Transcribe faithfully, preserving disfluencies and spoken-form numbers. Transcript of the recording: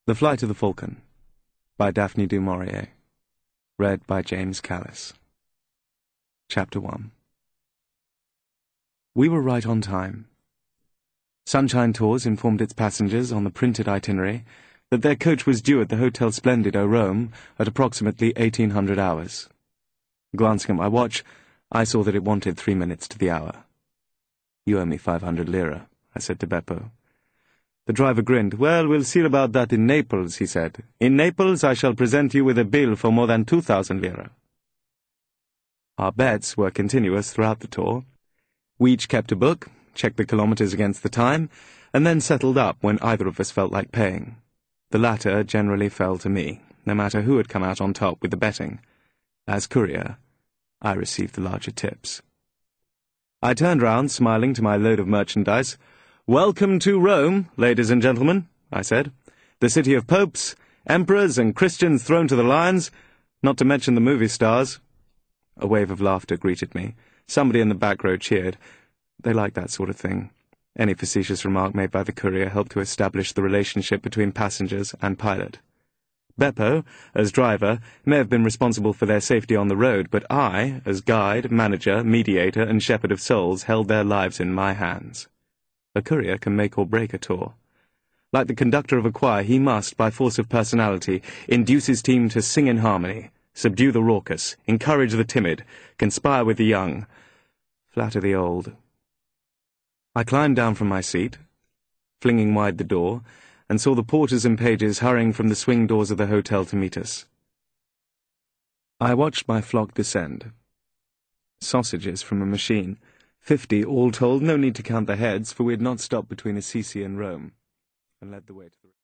The Flight of the Falcon, by Daphne du Maurier. Read by James Callis. Chapter one. We were right on time. Sunshine Tours informed its passengers on the printed itinerary that their coach was due at the Hotel Splendido, Rome, at approximately eighteen hundred hours. Glancing at my watch, I saw that it wanted three minutes to the hour. "You owe me five hundred lire," I said to Beppo. The driver grinned. "Well, we'll see about that in Naples," he said. "In Naples I shall present you with a bill for more than two thousand lire." Our bets were continuous throughout the tour. We each kept a book, checked the kilometres against the time, and then settled up when either of us felt like paying. The latter generally fell to me, no matter who had come out on top with the betting. As courier, I received the larger tips. I turned round, smiling to my load of merchandise. "Welcome to Rome, ladies and gentlemen," I said. "The city of popes, emperors, and Christians thrown to the lions, not to mention the movie stars." A wave of laughter greeted me. Somebody in the back row cheered. They liked that sort of thing. Any facetious remark made by the courier helped to establish the relationship between passengers and pilot. Beppo, as driver, may have been responsible for their safety on the road, but I, as guide, manager, mediator, and shepherd of souls, held their lives in my hands. A courier can make or break a tour. Like the conductor of a choir, he must, by force of personality, induce his team to sing in harmony, subdue the raucous, encourage the timid, conspire with the young, flatter the old. I climbed down from my seat, flinging wide the door, and saw the porters and pages hurrying from the swing doors of the hotel to meet us. I watched my flock descend. Sausages from a machine. Fifty, all told, no need to count the heads, for we had not stopped between Assisi and Rome, and led the way to the